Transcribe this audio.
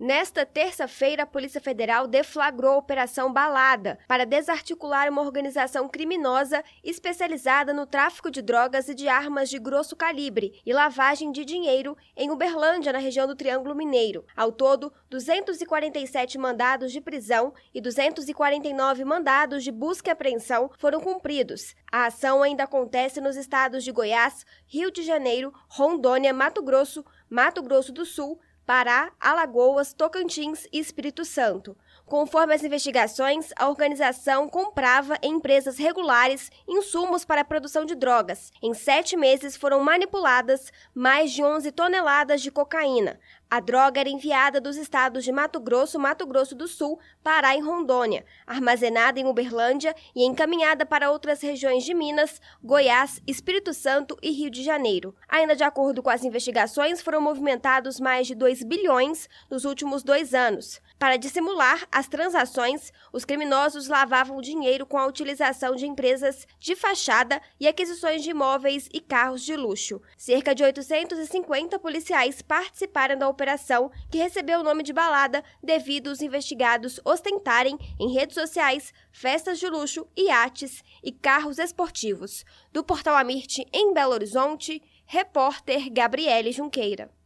Nesta terça-feira, a Polícia Federal deflagrou a Operação Balada para desarticular uma organização criminosa especializada no tráfico de drogas e de armas de grosso calibre e lavagem de dinheiro em Uberlândia, na região do Triângulo Mineiro. Ao todo, 247 mandados de prisão e 249 mandados de busca e apreensão foram cumpridos. A ação ainda acontece nos estados de Goiás, Rio de Janeiro, Rondônia, Mato Grosso do Sul, Pará, Alagoas, Tocantins e Espírito Santo. Conforme as investigações, a organização comprava em empresas regulares insumos para a produção de drogas. Em 7 meses foram manipuladas mais de 11 toneladas de cocaína. A droga era enviada dos estados de Mato Grosso do Sul, Pará e Rondônia, armazenada em Uberlândia e encaminhada para outras regiões de Minas, Goiás, Espírito Santo e Rio de Janeiro. Ainda de acordo com as investigações, foram movimentados mais de 2 bilhões nos últimos 2 anos. Para dissimular as transações, os criminosos lavavam dinheiro com a utilização de empresas de fachada e aquisições de imóveis e carros de luxo. Cerca de 850 policiais participaram da operação, que recebeu o nome de Balada devido os investigados ostentarem em redes sociais festas de luxo, iates e carros esportivos. Do Portal Amirte, em Belo Horizonte, repórter Gabriele Junqueira.